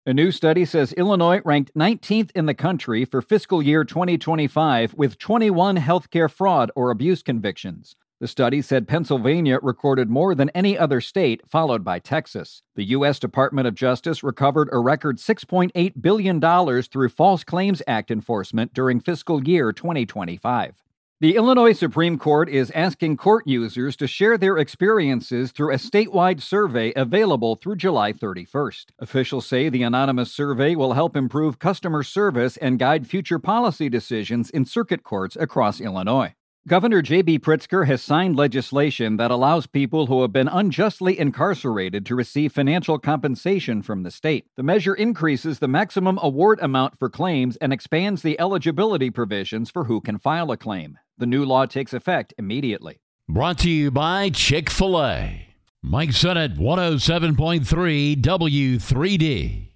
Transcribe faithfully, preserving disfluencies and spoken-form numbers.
A new study says Illinois ranked nineteenth in the country for fiscal year twenty twenty-five with twenty-one healthcare fraud or abuse convictions. The study said Pennsylvania recorded more than any other state, followed by Texas. The U S Department of Justice recovered a record six point eight billion dollars through False Claims Act enforcement during fiscal year twenty twenty-five. The Illinois Supreme Court is asking court users to share their experiences through a statewide survey available through July thirty-first. Officials say the anonymous survey will help improve customer service and guide future policy decisions in circuit courts across Illinois. Governor J B Pritzker has signed legislation that allows people who have been unjustly incarcerated to receive financial compensation from the state. The measure increases the maximum award amount for claims and expands the eligibility provisions for who can file a claim. The new law takes effect immediately. Brought to you by Chick-fil-A. Mike Sennett, one oh seven point three W three D.